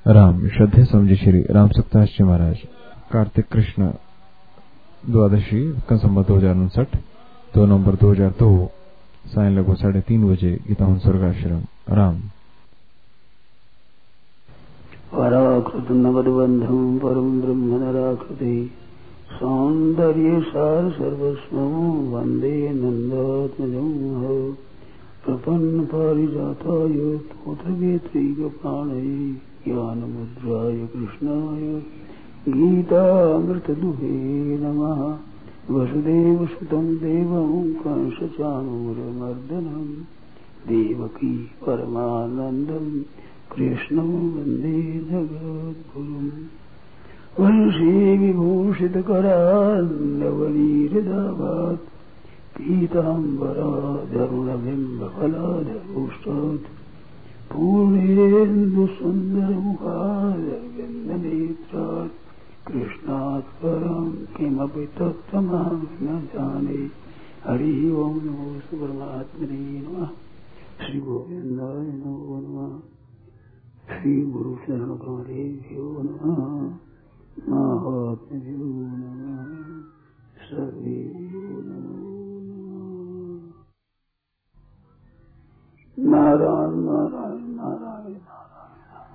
राम श्रद्धे समझे श्री राम सप्ताश जी महाराज कार्तिक कृष्ण द्वादशी संवत 2059 2 नवंबर 2002 सायं लगभग 3:30 बजे गीता स्वर्गाश्रम राम पराकृत नगदबंधु परम ब्रह्म नराकृति सौंदर्य सार सर्वस्व वंदे नंदात्मजं प्रपन्न पारिजाताय तोत्रवेत्रैकपाणये ज्ञानमुद्राय कृष्णाय गीतामृतदुहे नमः। वसुदेवसुतं देवं कंसचाणूरमर्दनं देवकी परमानन्दं कृष्णं वन्दे जगद्गुरुम्। वंशी विभूषितकरान्नवनीरदाभात् पीताम्बराधरुणबिम्बफलाधरोष्टात् पूर्णेन्दुसुन्दरमुखारविन्दनेत्रात् कृष्णात् परं किमपि तत्त्वमहं न जाने। हरि ओं नमो परमात्मने नमः। श्री गोविन्दाय नमो नमः। श्री गुरु शरण कमलेभ्यो नमः। महात्म्यो नमः। सर्वेभ्यो नमो नमः। नारायण नारायण नारायण नारायण।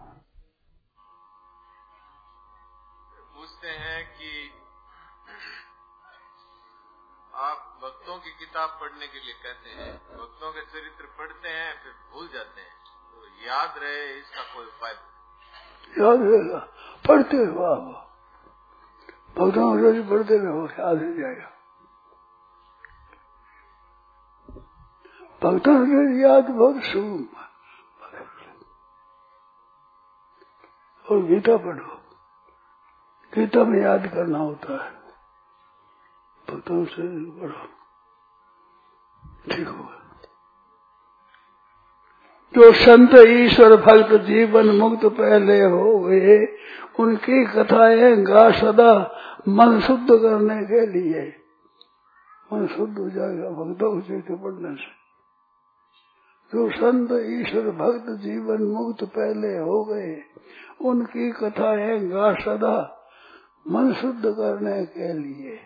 पूछते हैं कि आप भक्तों की किताब पढ़ने के लिए कहते हैं, भक्तों के चरित्र पढ़ते हैं फिर भूल जाते हैं, तो याद रहे इसका कोई उपाय? याद रहेगा, पढ़ते रहो आप, भक्तों को रोज पढ़ते रहो, याद हो जाएगा। भक्तों को याद बहुत सुगम। और गीता पढ़ो, गीता में याद करना होता है, भक्तों से पढ़ो, ठीक होगा। जो संत ईश्वर भक्त जीवन मुक्त पहले हो गए, उनकी कथाएं गा सदा मन शुद्ध करने के लिए। मन शुद्ध हो जाएगा भक्तों से पढ़ने से। जो संत ईश्वर भक्त जीवन मुक्त पहले हो गए, उनकी कथाएं गा सदा मन शुद्ध करने के लिए।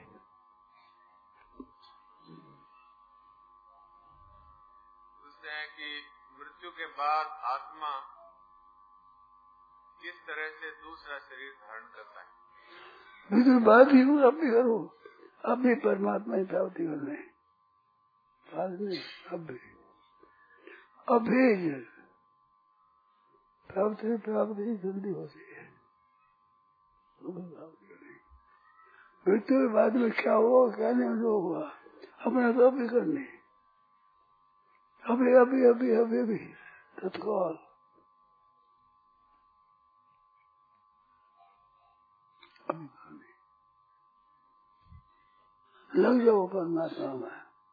के बाद आत्मा किस तरह से दूसरा शरीर धारण करता है? बिल्कुल बात ही अब भी करो, अब भी परमात्मा ही प्राप्ति करने, बाद में अब भी प्राप्ति जल्दी होती है। मृत्यु के बाद में क्या हुआ, क्या नहीं हुआ, अपना तो अभी करने, अभी अभी अभी अभी अभी तत्काल। लग जाओ परमात्मा में।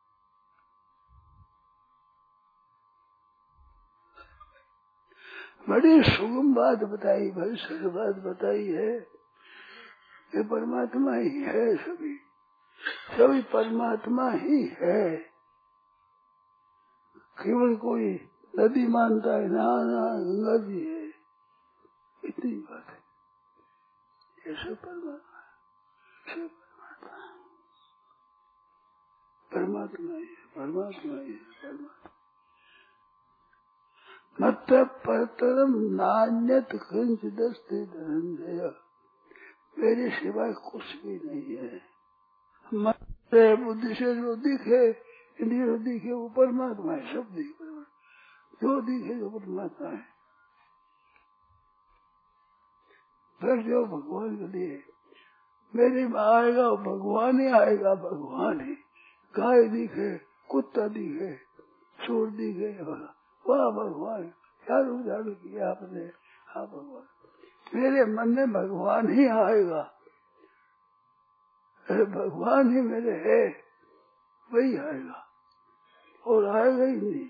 बड़ी सुगम बात बताई, बड़ी सरल बात बताई है कि परमात्मा ही है, सभी परमात्मा ही है। केवल कोई नदी मानता है, ना गंगा जी है, इतनी बात है। ये सब परमात्मा है, परमात्मा ही है, परमात्मा ही है, परमात्मा। मत परतरम नान्यत किंचिदस्ति धनंजय, मेरे सिवाय कुछ भी नहीं है। मत बुद्धि से जो दिखे, इंद्रिय जो दिखे वो परमात्मा है, सब दिखे, जो दिखे वो परमात्मा है। फिर जो भगवान के लिए मेरे में आएगा वो भगवान ही आएगा, भगवान ही। गाय दिखे, कुत्ता दिखे, सूर दिखे, वाह भगवान, क्या उदाहरण किया आपने। हाँ भगवान, मेरे मन में भगवान ही आएगा, भगवान ही मेरे है, वही आएगा और आएगा ही नहीं।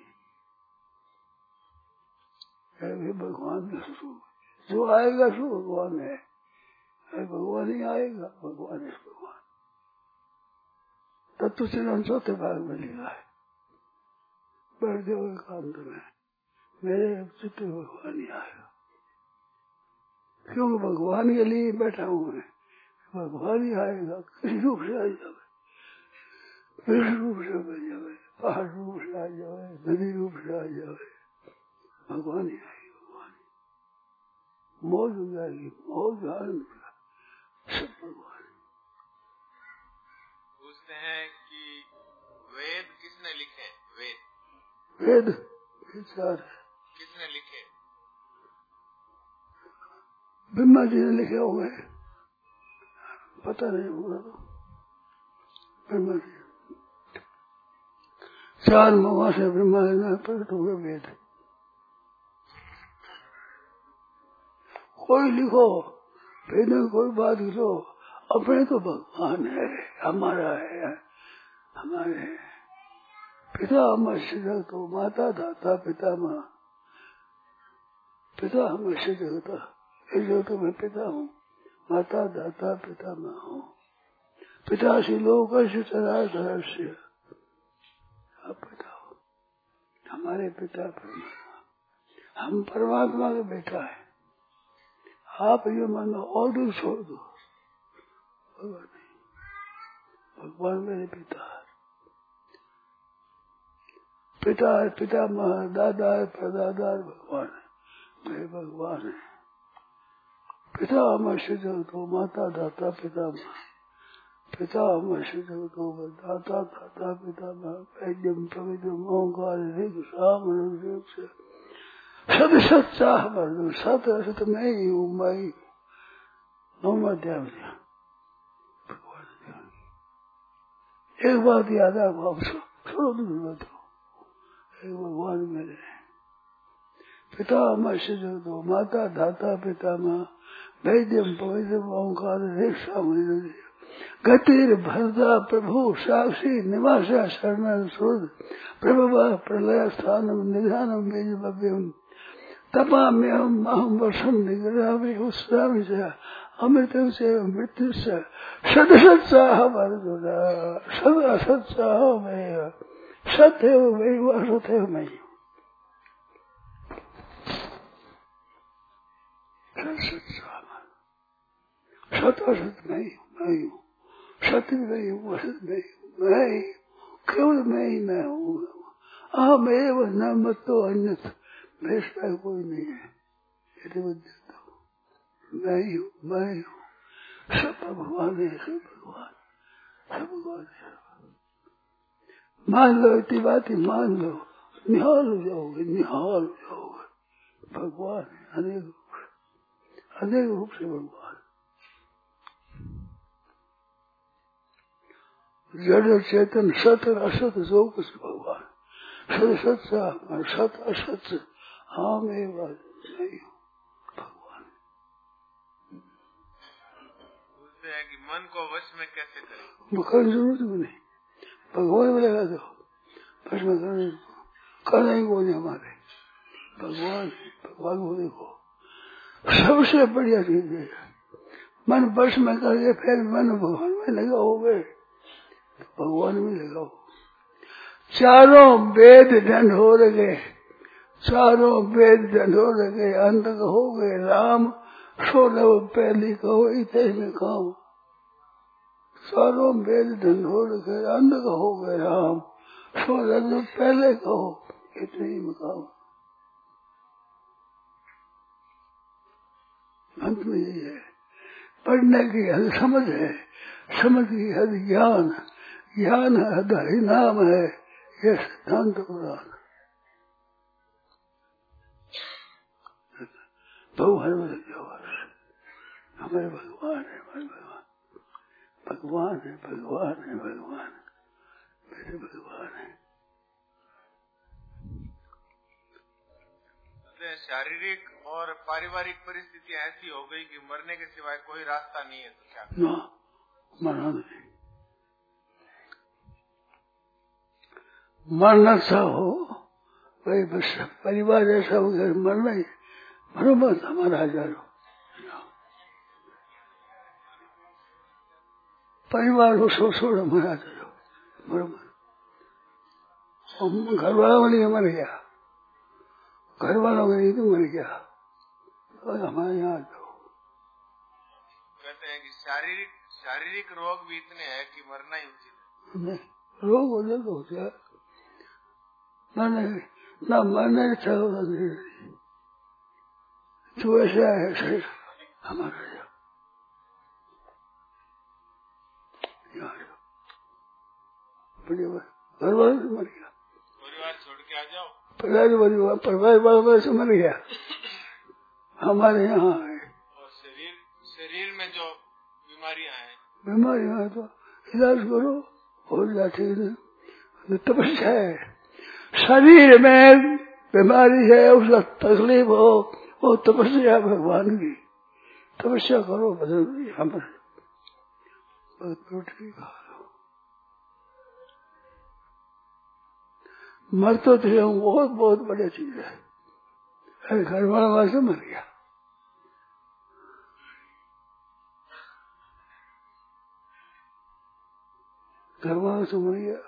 भगवान जो आएगा सो भगवान है, भगवान ही आएगा, भगवान है भगवान। तत्व चिंतन चौथे भाग में लिखा है, बढ़ते हुए कांत में मेरे चित्त भगवान ही आएगा। क्योंकि भगवान के लिए बैठा हूँ मैं। भगवान ही आएगा, किसी रूप से आ जाए, कृष्ण रूप से बन जाए, पहाड़ रूप से आ जाए, नदी रूप से आ जाए, भगवान ही आएगा। भगवान मौज हो जाएगी, मौज आनंद सब भगवान। पूछते हैं कि वेद किसने लिखे? वेद विचार किसने लिखे? ब्रह्मा जी ने लिखे होंगे, पता नहीं होगा तो। ब्रह्मा जी 4 मुखों से ब्रह्मा जी ने प्रकट हुए वेद। कोई लिखो, वेद में कोई बात लिखो, अपने तो भगवान है, हमारा है, हमारे पिता हमसे जगतो, माता दाता पिता माँ, पिता हमसे जगता, इस जगत में पिता हूँ, माता दाता पिता माँ हूँ, पिता से लोग चराचर से। आप बताओ, हमारे पिता परमात्मा, हम परमात्मा के बेटा है। आप ये मानो और दूर छोड़ दो, भगवान मेरे पिता है, पिता है, पिता माँ, दादा है, परदादा है, भगवान है, मेरे भगवान है। पिता हमसे जगतो, माता दाता पिता माँ, पिता हमसे जगतो, दाता दाता पिता माँ, वैद्यम पवित्रम ओंकार ऋग साम से सद सच्चा हमारे सत असत मैं ही हूँ, मैं ही नौमा ध्यान। एक बात याद है आप छोड़ो दूसरी बात हो, एक भगवान मेरे पिता हमसे जगतो, माता दाता पिता माँ, वैद्यम पवित्रम ओंकार ऋग साम गतिर भरदा प्रभु साक्षी निवासा शरण सुध प्रभवा प्रलय स्थानम निधानम बीज भव्यम तपा में हम वर्षम निगरामी उत्साह से अमृत से मृत्यु से सदसत्साह वर्जुना सद असत्साह में सत्य वही असत है मैं सत असत मैं हूँ, सत्य नहीं हूँ, असत नहीं हूँ, मैं ही केवल मैं ही मैं हूँ। अहम एवं न मत तो अन्यथा, मेरे सिवाय कोई नहीं है, यदि मैं देता हूँ मैं ही हूँ, मैं ही हूँ, सब भगवान है, सब भगवान, सब भगवान है। मान लो इतनी बात ही मान लो, निहाल हो जाओगे, निहाल हो जाओगे। भगवान है अनेक रूप से भगवान। जड़ चेतन सत असत जो कुछ भगवान, सत सत्य सत असत हाँ मैं बात नहीं हूँ, भगवान। बोलते हैं कि मन को वश में कैसे करें? करने जरूरत भी नहीं, भगवान में लगा दो, वश में करना ही को नहीं हमारे, भगवान को देखो सबसे बढ़िया चीज है। मन वश में करके फिर मन भगवान में लगा हो गए, भगवान में लगाओ। चारों वेद दंड हो गए, चारों वेद दंड हो गए, अंत हो गए राम, 16 पहली कहो इतने में काम। चारों वेद दंड हो गए, अंत हो गए राम, 16 पहले कहो इतने ही में काम। अंत में यही है, पढ़ने की हद समझ है, समझ की हद ज्ञान, ज्ञान हद हरिनाम है, यह सिद्धांत पुराण। भगवान में लग जाओ, हमारे भगवान है, हमारे भगवान है, भगवान है, भगवान मेरे भगवान है। शारीरिक और पारिवारिक परिस्थिति ऐसी हो गई कि मरने के सिवाय कोई रास्ता नहीं है, तो क्या ना मरना नहीं, मरना सा हो वही बस, परिवार ऐसा हो गया मरना ही, मरो मत हमारा हजारों परिवार हो, सो हमारा हजारों मरो मत। घर वालों के लिए मर गया, घर वालों के लिए तो मर गया, और हमारे यहाँ जाओ हैं कि शारीरिक रोग भी इतने हैं कि मरना ही उचित है। रोग हो जाए तो हो जाए, ना मरने अच्छा होना चाहिए। तो ऐसा है शरीर हमारा, घर वाले से मर गया, परिवार छोड़ के आ जाओ, परिवार वाले से मर गया, हमारे यहाँ है। और शरीर में जो बीमारियां है तो इलाज करो, हो जाती है। तपस्या है, शरीर में बीमारी है, उसका तकलीफ हो, वो तपस्या भगवान की, तपस्या करो, बदल हम रोटी खा लो। मर तो थे हम, बहुत बहुत बढ़िया चीज है। अरे घर वाला वहां से मर गया, घर वाला से मर गया,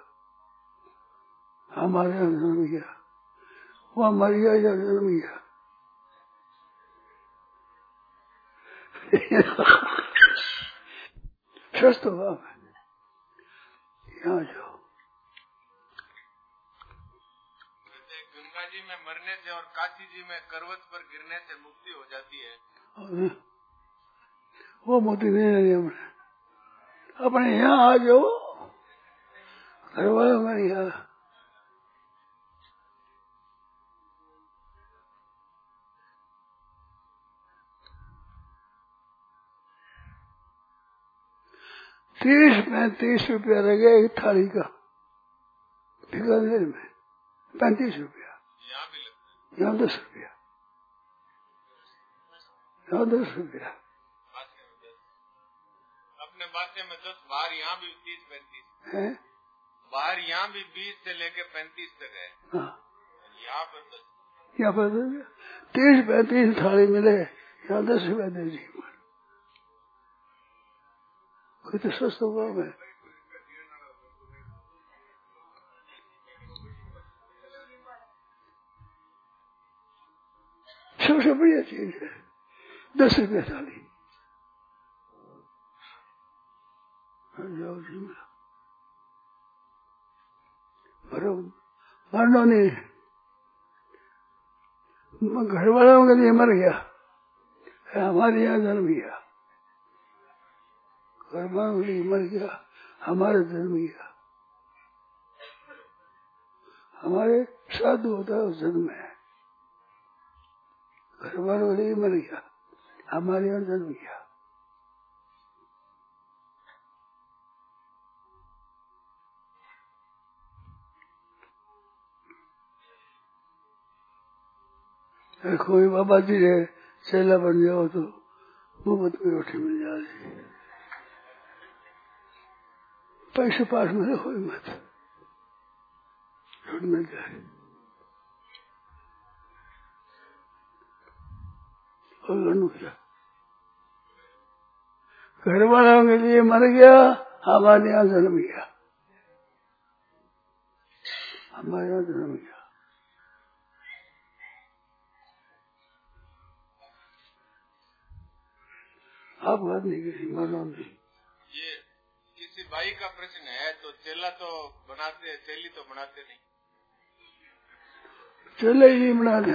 हमारे यहाँ जन्म गया, वहां मर गया या जन्म गया। स्वस्थ हुआ मैं, यहाँ जाओ। गंगा जी में मरने से और काशी जी में करवट पर गिरने से मुक्ति हो जाती है। वो मोती नहीं है हमने, अपने यहाँ आ जाओ, घर वाले हमारे यहाँ। ₹30-35 लग गया एक थाली का, बीकानेर में 35 रुपया, यहाँ 10 रुपया, यहाँ 10 रुपया। अपने बातें में 10, बाहर यहाँ भी 30-35 है, बाहर यहाँ भी 20 से लेके 35 तक है। हाँ, यहाँ पर 10, यहाँ पर 30-35 थाली मिले, यहाँ 10 रुपया दे दी। कोई तो स्वस्थ हुआ मैं, सबसे बढ़िया चीज है 10 रुपया थाली। जाओ जी, मरना नहीं, घर वालों के लिए मर गया, हमारे यहाँ जन्म गया, घर वालों के लिए मर गया, हमारे जन्म गया। हमारे साधु होता है उस जन्म में, घर वालों के लिए मर गया, हमारे यहाँ जन्म गया। कोई बाबा जी है, चेला बन जाओ तो मुफ्त में रोटी मिल जाती, पैसे पास में रखो मत, रोटी मिल जाए। और लड़ू क्या, घर वालों के लिए मर गया, हमारे यहाँ जन्म गया, हमारे यहाँ जन्म गया। आप बात नहीं करी, मानो नहीं। ये किसी भाई का प्रश्न है, तो चेला तो बनाते, चेली तो बनाते नहीं, चले ही बनाते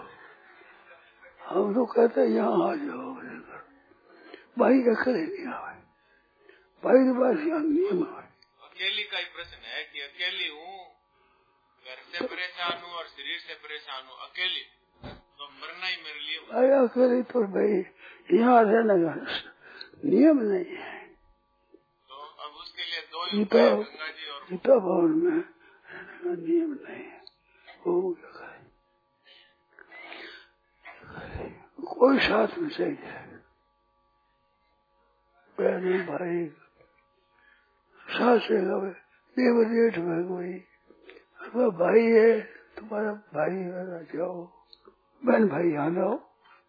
हम तो कहते हैं यहाँ आ जाओ, भाई का करे नहीं आवे, भाई के पास यहाँ नियम है। अकेली का ही प्रश्न है कि अकेली हूँ, घर से परेशान हूँ और शरीर से परेशान हूँ, अकेली तो मरना ही मेरे लिए। भाई अकेले तो भाई यहाँ रहने का नियम नहीं है, तो अब उसके लिए दो ही उपाय, गंगा जी और गीता भवन में रहने का नियम नहीं है। वो कोई साथ में चाहिए, बहन भाई साथ से देव जेठ में कोई अगर भाई है, तुम्हारा भाई है, जाओ, बहन भाई यहाँ जाओ।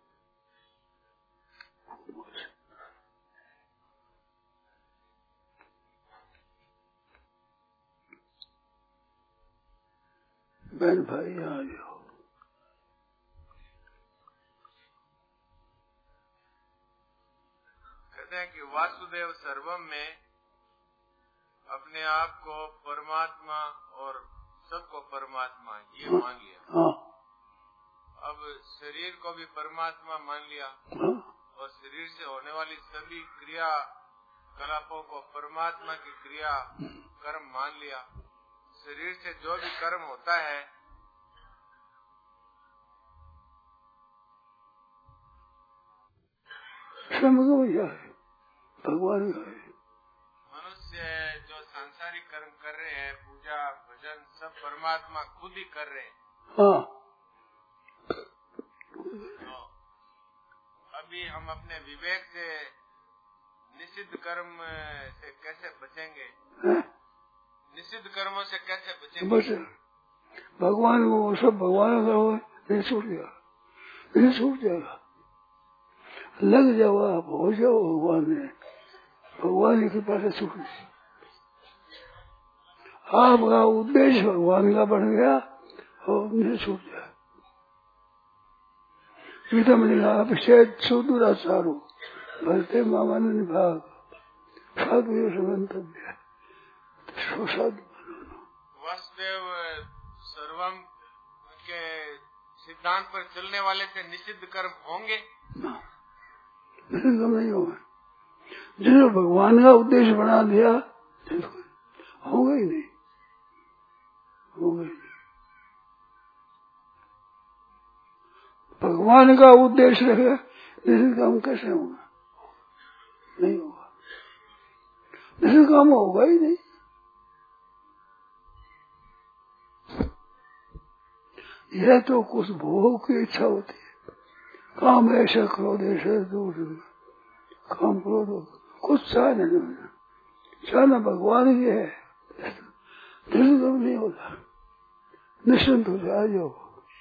बहन भाई यहाँ जाओ, कहते हैं कि वासुदेव सर्वम में अपने आप को परमात्मा और सबको परमात्मा ये मान लिया। हाँ। अब शरीर को भी परमात्मा मान लिया। हाँ। और शरीर से होने वाली सभी क्रिया कलापों को परमात्मा की क्रिया कर्म मान लिया। शरीर से जो भी कर्म होता है भगवान का है। मनुष्य जो सांसारिक कर्म कर रहे हैं, पूजा भजन सब परमात्मा खुद ही कर रहे हैं। हाँ। तो अभी हम अपने विवेक से निषिद्ध कर्म से कैसे बचेंगे? निषिद्ध कर्मों से कैसे बचेंगे? भगवान को सब भगवान का हो, नहीं छूट जाएगा, नहीं छूट जाएगा। लग जाओ आप, हो जाओ भगवान में, भगवान की कृपा से छूट गई। आपका उद्देश्य भगवान का बन गया और नहीं छूट जाए। गीता में लिखा अभिषेक सुदुराचारो भरते मामा ने भाग साधु मंतव्य वासुदेव सर्वम के सिद्धांत पर चलने वाले से निषिद्ध कर्म होंगे? निषिद्ध कर्म नहीं होगा। जिन्होंने भगवान का उद्देश्य बना दिया होगा ही नहीं, होगा ही नहीं। भगवान का उद्देश्य रखे निषिद्ध काम कैसे होगा? नहीं होगा, निषिद्ध काम होगा ही नहीं। यह तो कुछ भोग की इच्छा होती है, काम ऐसा क्रोध ऐसा दूर काम क्रोध कुछ चाहना नहीं, चाहना भगवान की है। निषिद्ध काम नहीं होता, निश्चिंत हो जाए जो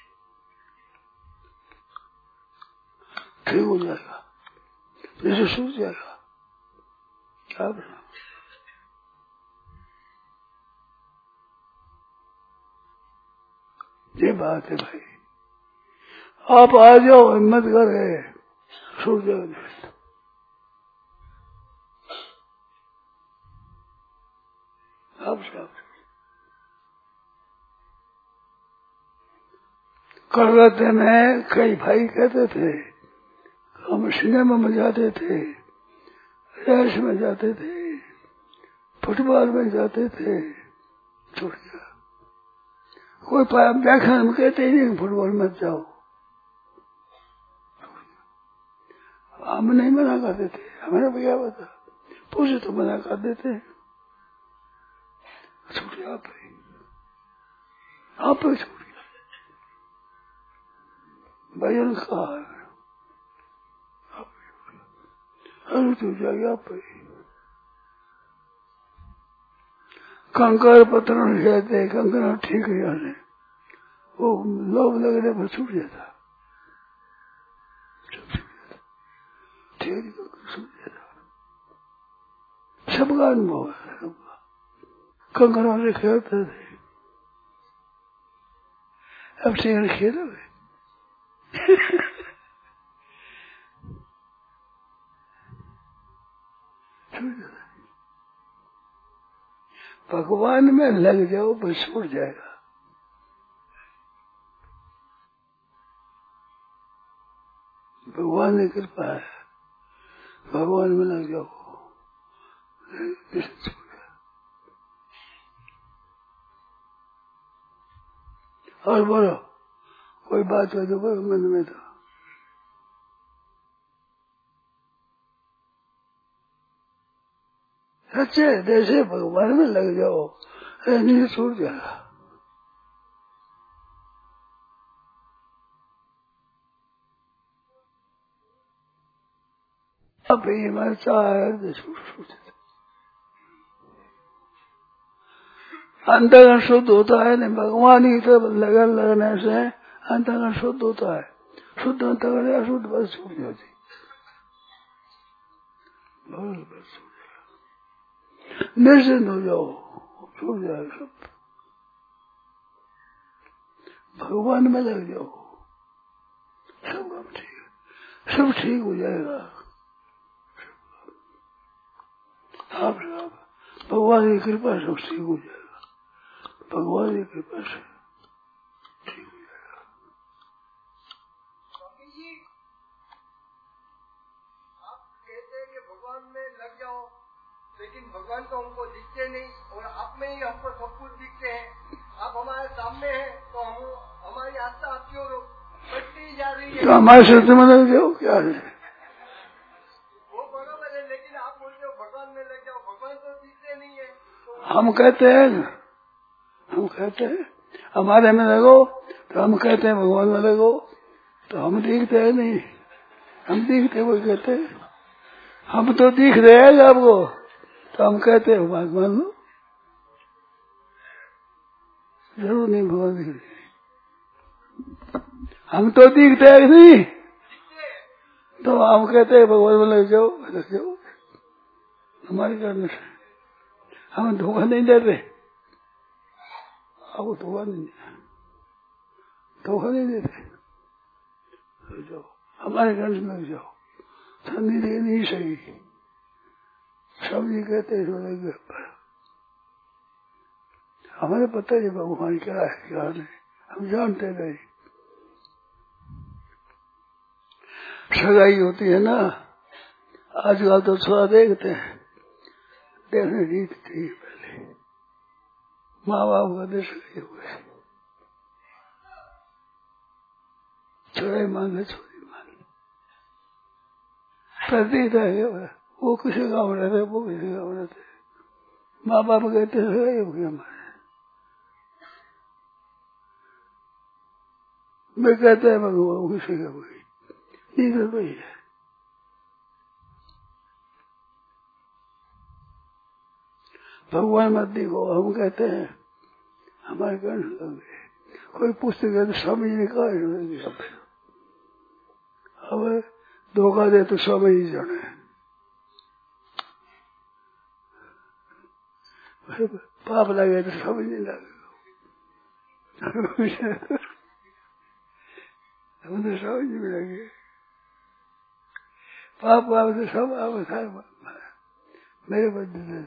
ठीक हो जाएगा, जैसे सूझ जाएगा। क्या बना ये बात है भाई। आप आ जाओ, हिम्मत करे, सूझ जाएगा। आप सब कलकत्ते में कई भाई कहते थे हम सिनेमा में जाते थे, रेस में जाते थे, फुटबॉल में जाते थे, छूट गया। कोई व्याख्यान में कहते ही नहीं फुटबॉल मत जाओ, हम नहीं मना करते थे, हमें भैया बता पूछे तो मना कर देते। छूट गया आप छूट गया। भजन कहा तो जाएगा आप कंकर पत्थर कहते, कंकर ठीक है जाने, वो लोभ लगने पर छूट जाता, ठीक छूट जाता। सबका अनुभव है, सबका। कंकरों से खेलते थे, अब सिंह खेलोगे भगवान में लग जाओ बस छूट जाएगा। भगवान की कृपा है, भगवान में लग जाओ छूट जाएगा। और बोलो कोई बात हो तो कोई मन में तो सच्चे जैसे भगवान में लग जाओ, नहीं छूट जाएगा। अब ये मैं चाहे छूट अंतःकरण शुद्ध होता है, नहीं भगवान की तरफ लगन लगने से अंतःकरण शुद्ध होता है। शुद्ध अंतःकरण अशुद्ध बस छूट जाती, बस निश्चिंत हो जाओ, छूट जाएगा सब। भगवान में लग जाओ, सब काम ठीक है, सब ठीक हो जाएगा। आप भगवान की कृपा से ठीक हो जाएगा, भगवान की कृपा से ठीक हो जाएगा। आप कहते हैं कि भगवान में लग जाओ, लेकिन भगवान तो हमको दिखते नहीं और आप में ही हमको सब कुछ दिखते हैं। आप हमारे सामने हैं तो हम हमारी आस्था आपकी ओर बढ़ती जा रही है। तो हमारे शब्द में लग जाओ, क्या है वो बराबर है, लेकिन आप बोलते हो भगवान में लग जाओ, भगवान तो दिखते नहीं है। तो हम कहते हैं हमारे में लगो, तो हम कहते हैं भगवान में लगो, तो हम दिखते हैं नहीं, हम दिखते वो कहते हैं हम तो दिख रहे हैं आपको, तो हम कहते हैं भगवान लो, जरूर नहीं भगवान दिख रहे, हम तो दिखते हैं नहीं, तो हम कहते हैं भगवान में लग जाओ। हमारे कारण से हम धोखा नहीं देते, आपको धोखा नहीं देते, जाओ हमारे घर से लग जाओ, ठंडी देर नहीं सही, सब ये कहते हैं हमें पता है भगवान क्या है क्या नहीं, हम जानते नहीं। सगाई होती है ना, आजकल तो थोड़ा देखते हैं, देखने रीत थी पहले, माँ बाप का देश सगाई हुए, छोड़े मांगे छोरी मांगे, प्रतीत है वो किसी गाँव में रहते, वो किसी गाँव में रहते, माँ बाप कहते सगाई हो गई हमारे, मैं कहता है भगवान किसी का कोई नहीं कर पाई है। भगवान मत देखो, हम कहते हैं हमारे घर लग गए, कोई पुस्तक है तो समझ नहीं कहा, अब धोखा दे तो समझ ही जाना है, पाप लगे तो समझ नहीं लगेगा, हम तो समझ में लगे, पाप तो सब आप मेरे बदले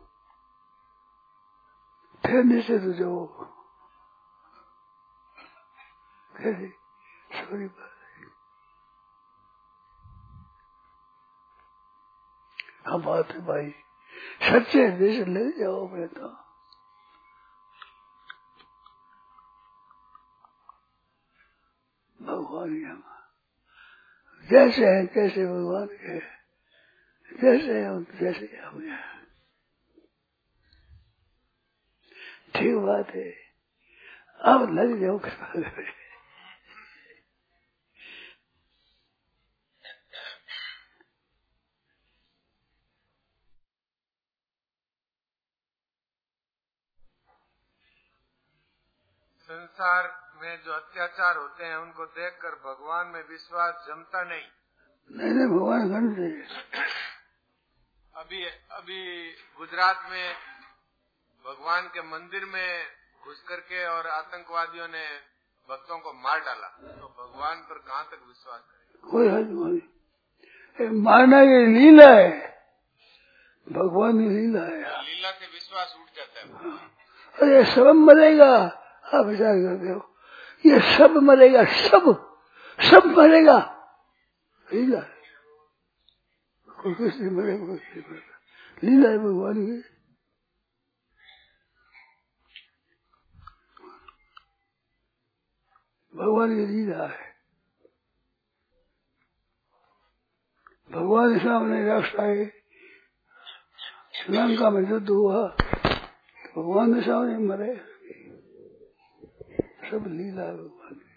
फिर नीचे तो जाओ, कैसे सॉरी बात है, हम बात है भाई, सच्चे हृदय से ले जाओ मैं तो, भगवान ही हम जैसे हैं तैसे भगवान के, जैसे हम जैसे हम हैं, ठीक बात है, अब लग जाओ कृपा करें। संसार में जो अत्याचार होते हैं उनको देखकर भगवान में विश्वास जमता नहीं। नहीं भगवान गण से अभी गुजरात में भगवान के मंदिर में घुस करके और आतंकवादियों ने भक्तों को मार डाला, तो भगवान पर कहाँ तक विश्वास करें? कोई हद नहीं, मारना ये लीला है, भगवान की लीला है, लीला से विश्वास उठ जाता है। अरे सब मरेगा, आप विचार करते हो, ये सब मरेगा, सब मरेगा, लीला है, कोई किसी मरेगा, कोई किसी मरेगा, लीला है भगवान की। भगवान की लीला है, भगवान के सामने राष्ट्र आए, लंका में युद्ध हुआ, तो भगवान के सामने मरे, सब लीला है भगवान की।